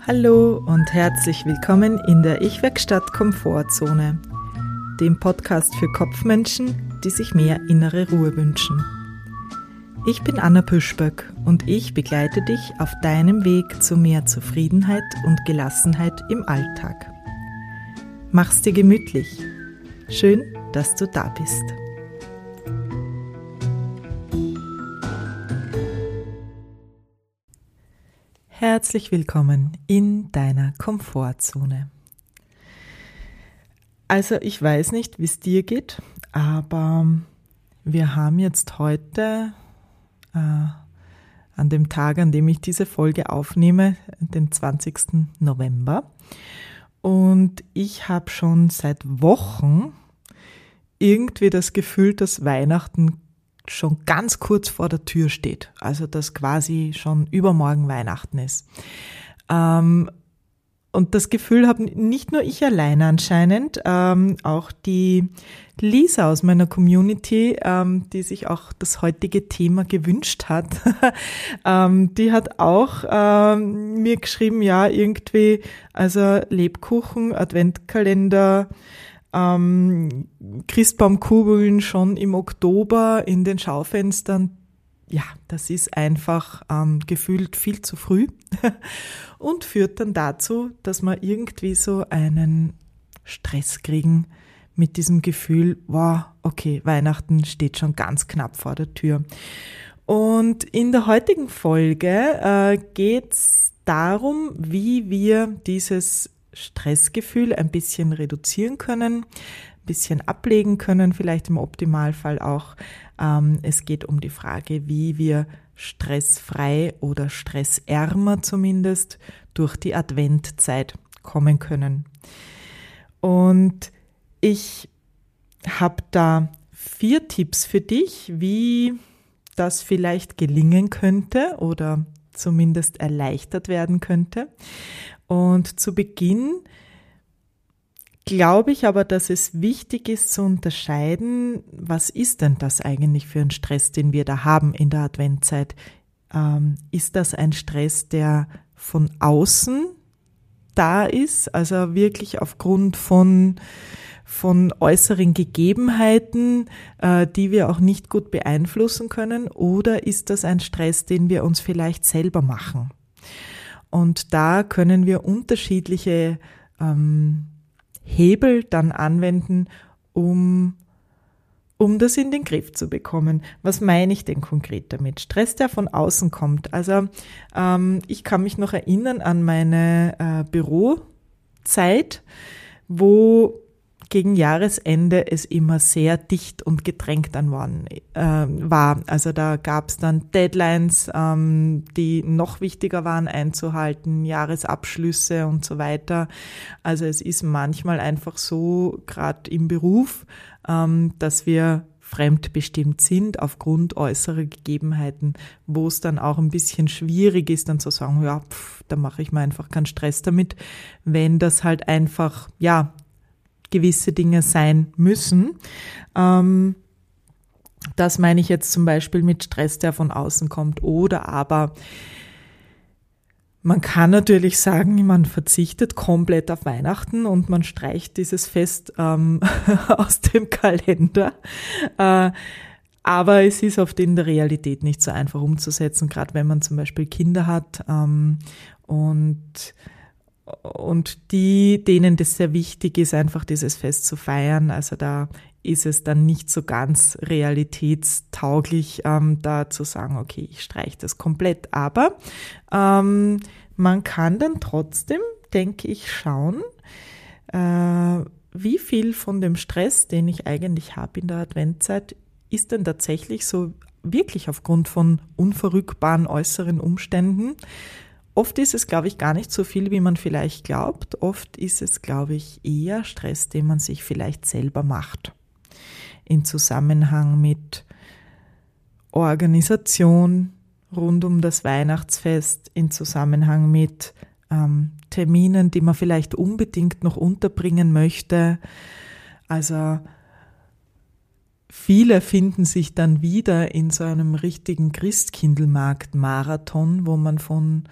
Hallo und herzlich willkommen in der Ich-Werkstatt Komfortzone, dem Podcast für Kopfmenschen, die sich mehr innere Ruhe wünschen. Ich bin Anna Püschböck und ich begleite dich auf deinem Weg zu mehr Zufriedenheit und Gelassenheit im Alltag. Mach's dir gemütlich. Schön, dass du da bist. Herzlich willkommen in deiner Komfortzone. Also ich weiß nicht, wie es dir geht, aber wir haben jetzt heute, an dem Tag, an dem ich diese Folge aufnehme, den 20. November. Und ich habe schon seit Wochen irgendwie das Gefühl, dass Weihnachten schon ganz kurz vor der Tür steht, also dass quasi schon übermorgen Weihnachten ist. Und das Gefühl habe nicht nur ich alleine anscheinend, auch die Lisa aus meiner Community, die sich auch das heutige Thema gewünscht hat, die hat auch mir geschrieben, ja irgendwie, also Lebkuchen, Adventkalender, Christbaumkugeln schon im Oktober in den Schaufenstern, ja, das ist einfach gefühlt viel zu früh und führt dann dazu, dass wir irgendwie so einen Stress kriegen mit diesem Gefühl, wow, okay, Weihnachten steht schon ganz knapp vor der Tür. Und in der heutigen Folge geht's darum, wie wir dieses Stressgefühl ein bisschen reduzieren können, ein bisschen ablegen können, vielleicht im Optimalfall auch. Es geht um die Frage, wie wir stressfrei oder stressärmer zumindest durch die Adventzeit kommen können. Und ich habe da 4 Tipps für dich, wie das vielleicht gelingen könnte oder zumindest erleichtert werden könnte. Und zu Beginn glaube ich aber, dass es wichtig ist zu unterscheiden, was ist denn das eigentlich für ein Stress, den wir da haben in der Adventzeit? Ist das ein Stress, der von außen da ist, also wirklich aufgrund von äußeren Gegebenheiten, die wir auch nicht gut beeinflussen können, oder ist das ein Stress, den wir uns vielleicht selber machen? Und da können wir unterschiedliche Hebel dann anwenden, um das in den Griff zu bekommen. Was meine ich denn konkret damit? Stress, der von außen kommt. Also ich kann mich noch erinnern an meine Bürozeit, wo gegen Jahresende es immer sehr dicht und gedrängt war. Also da gab es dann Deadlines, die noch wichtiger waren einzuhalten, Jahresabschlüsse und so weiter. Also es ist manchmal einfach so, gerade im Beruf, dass wir fremdbestimmt sind aufgrund äußerer Gegebenheiten, wo es dann auch ein bisschen schwierig ist, dann zu sagen, ja, da mache ich mir einfach keinen Stress damit, wenn das halt einfach, ja, gewisse Dinge sein müssen. Das meine ich jetzt zum Beispiel mit Stress, der von außen kommt. Oder aber man kann natürlich sagen, man verzichtet komplett auf Weihnachten und man streicht dieses Fest aus dem Kalender. Aber es ist oft in der Realität nicht so einfach umzusetzen, gerade wenn man zum Beispiel Kinder hat und denen das sehr wichtig ist, einfach dieses Fest zu feiern. Also da ist es dann nicht so ganz realitätstauglich, da zu sagen, okay, ich streiche das komplett. Aber man kann dann trotzdem, denke ich, schauen, wie viel von dem Stress, den ich eigentlich habe in der Adventzeit, ist denn tatsächlich so wirklich aufgrund von unverrückbaren äußeren Umständen. Oft ist es, glaube ich, gar nicht so viel, wie man vielleicht glaubt. Oft ist es, glaube ich, eher Stress, den man sich vielleicht selber macht. In Zusammenhang mit Organisation rund um das Weihnachtsfest, in Zusammenhang mit Terminen, die man vielleicht unbedingt noch unterbringen möchte. Also viele finden sich dann wieder in so einem richtigen Christkindlmarkt-Marathon, wo man von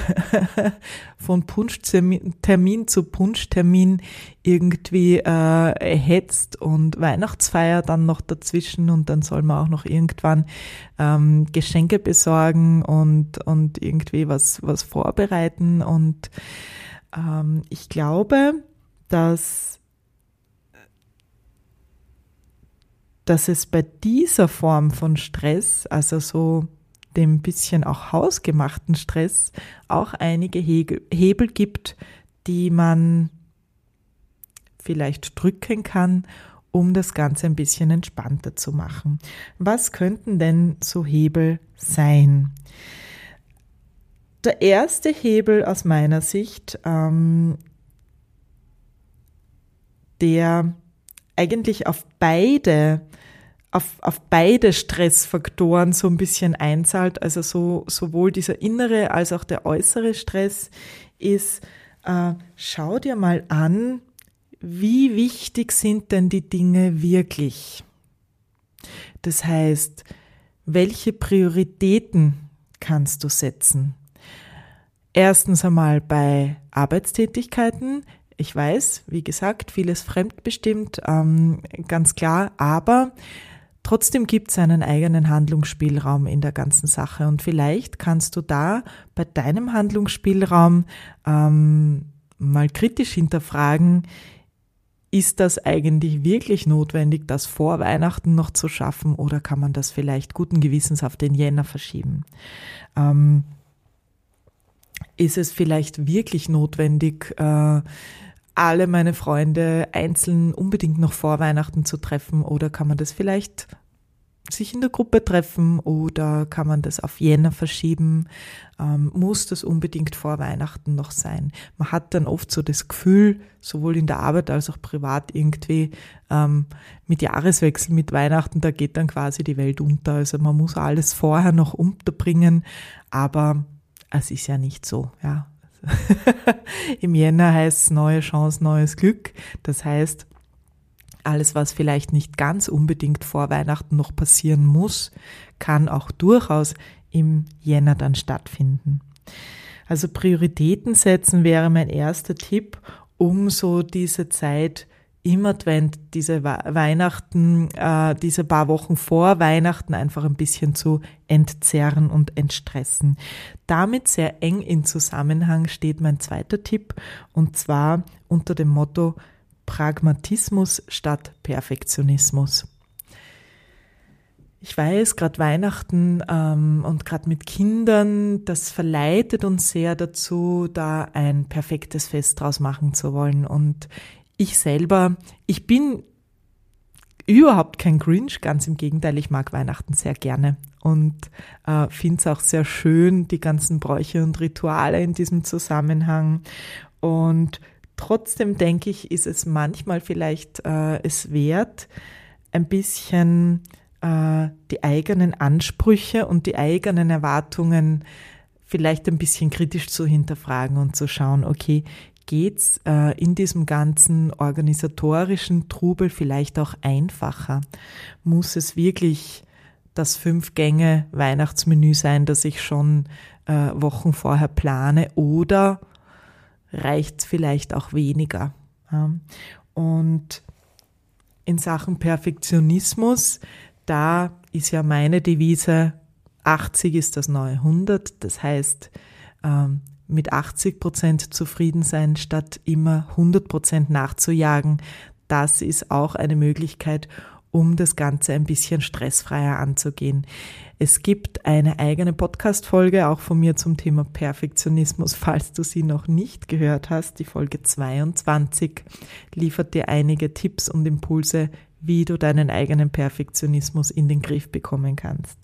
Punschtermin zu Punschtermin irgendwie hetzt und Weihnachtsfeier dann noch dazwischen und dann soll man auch noch irgendwann Geschenke besorgen und irgendwie was vorbereiten und ich glaube, dass es bei dieser Form von Stress, also so dem bisschen auch hausgemachten Stress, auch einige Hebel gibt, die man vielleicht drücken kann, um das Ganze ein bisschen entspannter zu machen. Was könnten denn so Hebel sein? Der erste Hebel aus meiner Sicht, der eigentlich auf beide Stressfaktoren so ein bisschen einzahlt, also sowohl dieser innere als auch der äußere Stress, ist, schau dir mal an, wie wichtig sind denn die Dinge wirklich? Das heißt, welche Prioritäten kannst du setzen? Erstens einmal bei Arbeitstätigkeiten. Ich weiß, wie gesagt, vieles fremdbestimmt, ganz klar, aber trotzdem gibt es einen eigenen Handlungsspielraum in der ganzen Sache und vielleicht kannst du da bei deinem Handlungsspielraum mal kritisch hinterfragen, ist das eigentlich wirklich notwendig, das vor Weihnachten noch zu schaffen oder kann man das vielleicht guten Gewissens auf den Jänner verschieben? Ist es vielleicht wirklich notwendig, alle meine Freunde einzeln unbedingt noch vor Weihnachten zu treffen oder kann man das vielleicht sich in der Gruppe treffen oder kann man das auf Jänner verschieben? Muss das unbedingt vor Weihnachten noch sein? Man hat dann oft so das Gefühl, sowohl in der Arbeit als auch privat irgendwie mit Jahreswechsel, mit Weihnachten, da geht dann quasi die Welt unter. Also man muss alles vorher noch unterbringen, aber es ist ja nicht so, ja. Im Jänner heißt es neue Chance, neues Glück. Das heißt, alles, was vielleicht nicht ganz unbedingt vor Weihnachten noch passieren muss, kann auch durchaus im Jänner dann stattfinden. Also Prioritäten setzen wäre mein erster Tipp, um so diese Zeit im Advent, diese Weihnachten, diese paar Wochen vor Weihnachten einfach ein bisschen zu entzerren und entstressen. Damit sehr eng in Zusammenhang steht mein zweiter Tipp und zwar unter dem Motto Pragmatismus statt Perfektionismus. Ich weiß, gerade Weihnachten und gerade mit Kindern, das verleitet uns sehr dazu, da ein perfektes Fest draus machen zu wollen und ich selber, ich bin überhaupt kein Grinch, ganz im Gegenteil, ich mag Weihnachten sehr gerne und finde es auch sehr schön, die ganzen Bräuche und Rituale in diesem Zusammenhang. Und trotzdem denke ich, ist es manchmal vielleicht es wert, ein bisschen die eigenen Ansprüche und die eigenen Erwartungen vielleicht ein bisschen kritisch zu hinterfragen und zu schauen, okay, geht's in diesem ganzen organisatorischen Trubel vielleicht auch einfacher? Muss es wirklich das 5-Gänge-Weihnachtsmenü sein, das ich schon Wochen vorher plane oder reicht es vielleicht auch weniger? Ja? Und in Sachen Perfektionismus, da ist ja meine Devise, 80 ist das neue 100, das heißt, mit 80% zufrieden sein, statt immer 100% nachzujagen. Das ist auch eine Möglichkeit, um das Ganze ein bisschen stressfreier anzugehen. Es gibt eine eigene Podcast-Folge, auch von mir zum Thema Perfektionismus, falls du sie noch nicht gehört hast. Die Folge 22 liefert dir einige Tipps und Impulse, wie du deinen eigenen Perfektionismus in den Griff bekommen kannst.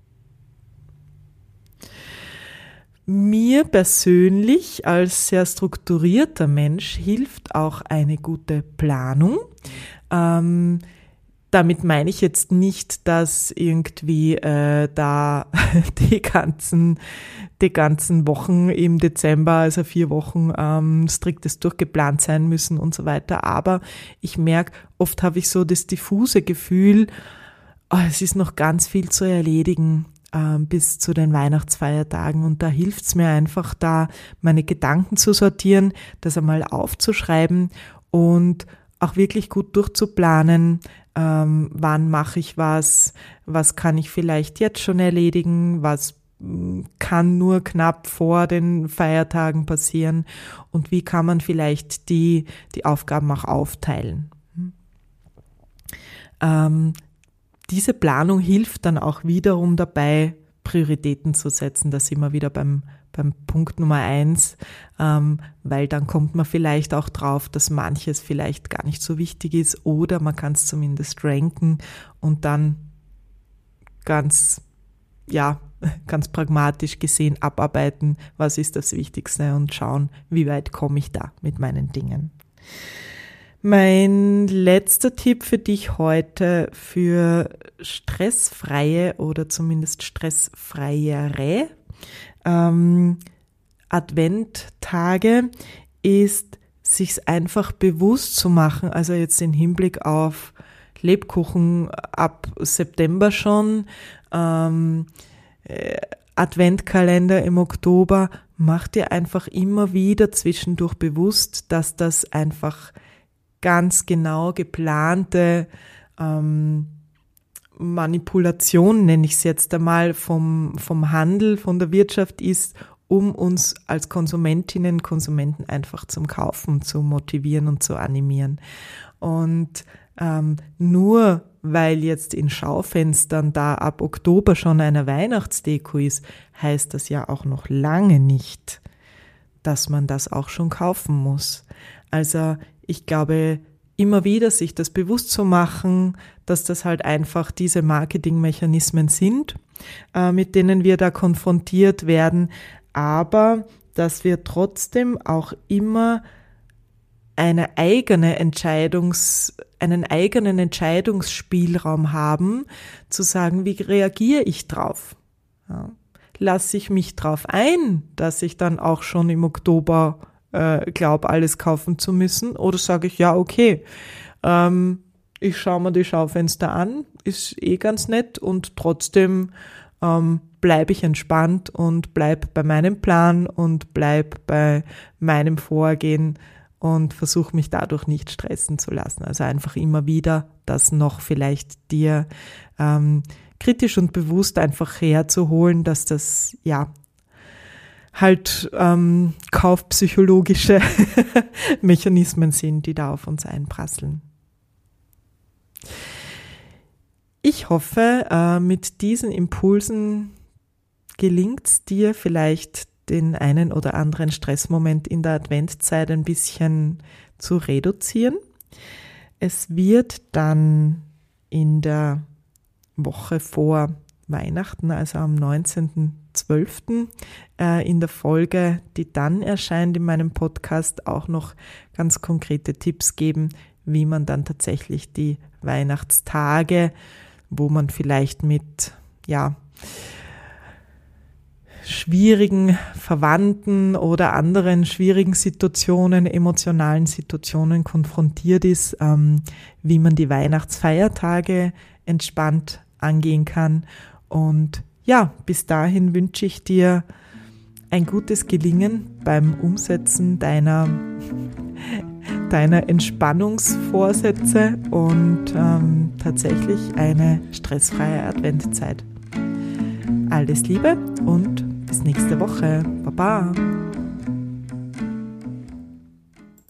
Mir persönlich als sehr strukturierter Mensch hilft auch eine gute Planung. Damit meine ich jetzt nicht, dass irgendwie da die ganzen Wochen im Dezember, also 4 Wochen striktes durchgeplant sein müssen und so weiter. Aber ich merke, oft habe ich so das diffuse Gefühl, es ist noch ganz viel zu erledigen bis zu den Weihnachtsfeiertagen und da hilft es mir einfach, da meine Gedanken zu sortieren, das einmal aufzuschreiben und auch wirklich gut durchzuplanen, wann mache ich was kann ich vielleicht jetzt schon erledigen, was kann nur knapp vor den Feiertagen passieren und wie kann man vielleicht die Aufgaben auch aufteilen. Diese Planung hilft dann auch wiederum dabei, Prioritäten zu setzen. Da sind wir wieder beim Punkt Nummer 1, weil dann kommt man vielleicht auch drauf, dass manches vielleicht gar nicht so wichtig ist oder man kann es zumindest ranken und dann ganz pragmatisch gesehen abarbeiten, was ist das Wichtigste und schauen, wie weit komme ich da mit meinen Dingen. Mein letzter Tipp für dich heute für stressfreie oder zumindest stressfreiere Adventtage ist, sich's einfach bewusst zu machen, also jetzt im Hinblick auf Lebkuchen ab September schon, Adventkalender im Oktober, mach dir einfach immer wieder zwischendurch bewusst, dass das einfach ganz genau geplante Manipulation, nenne ich es jetzt einmal, vom Handel, von der Wirtschaft ist, um uns als Konsumentinnen und Konsumenten einfach zum Kaufen zu motivieren und zu animieren. Und nur weil jetzt in Schaufenstern da ab Oktober schon eine Weihnachtsdeko ist, heißt das ja auch noch lange nicht, dass man das auch schon kaufen muss. Also ich glaube, immer wieder sich das bewusst zu machen, dass das halt einfach diese Marketingmechanismen sind, mit denen wir da konfrontiert werden, aber dass wir trotzdem auch immer einen eigenen Entscheidungsspielraum haben, zu sagen, wie reagiere ich drauf? Ja. Lasse ich mich drauf ein, dass ich dann auch schon im Oktober glaube, alles kaufen zu müssen, oder sage ich, ja, okay, ich schaue mir die Schaufenster an, ist ganz nett und trotzdem bleibe ich entspannt und bleibe bei meinem Plan und bleibe bei meinem Vorgehen und versuche mich dadurch nicht stressen zu lassen. Also einfach immer wieder das noch vielleicht dir kritisch und bewusst einfach herzuholen, dass das halt kaufpsychologische Mechanismen sind, die da auf uns einprasseln. Ich hoffe, mit diesen Impulsen gelingt es dir vielleicht, den einen oder anderen Stressmoment in der Adventszeit ein bisschen zu reduzieren. Es wird dann in der Woche vor Weihnachten, also am 19.12. In der Folge, die dann erscheint in meinem Podcast, auch noch ganz konkrete Tipps geben, wie man dann tatsächlich die Weihnachtstage, wo man vielleicht mit schwierigen Verwandten oder anderen schwierigen Situationen, emotionalen Situationen konfrontiert ist, wie man die Weihnachtsfeiertage entspannt angehen kann. Und bis dahin wünsche ich dir ein gutes Gelingen beim Umsetzen deiner Entspannungsvorsätze und tatsächlich eine stressfreie Adventzeit. Alles Liebe und bis nächste Woche. Baba!